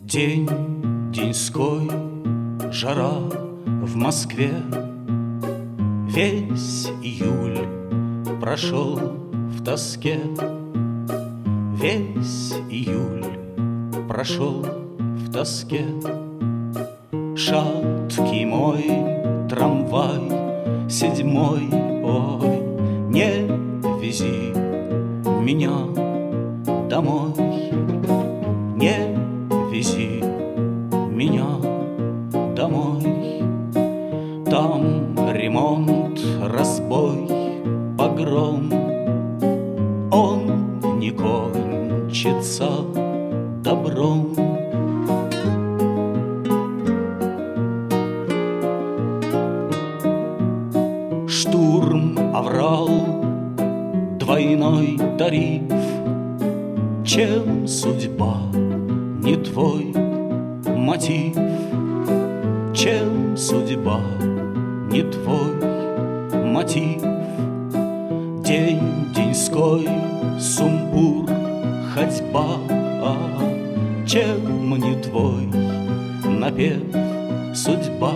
День деньской, жара в Москве. Весь июль прошел в тоске. Весь июль прошел в тоске. Шаткий мой трамвай, седьмой, ой, не вези меня домой, не вези меня домой. Там ремонт, разбой, погром, он не кончится добром. Штурм, аврал, двойной тариф. Чем судьба не твой мотив? Чем судьба не твой мотив? День деньской, сумбур, ходьба. Чем не твой напев, судьба?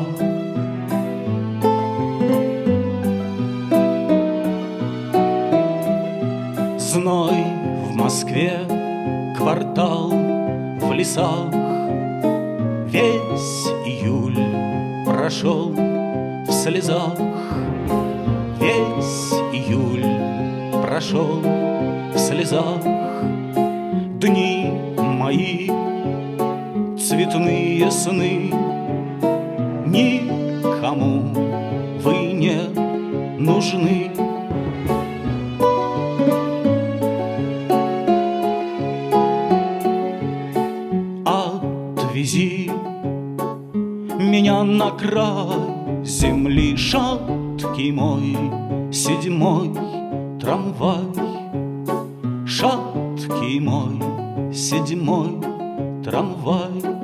Зной в Москве, квартал в лесах. Весь июль прошел в слезах. Весь июль прошел в слезах. Дни мои, цветные сны, никому вы не нужны. Отвези меня на край земли, шаткий мой седьмой трамвай. Шаткий мой седьмой трамвай.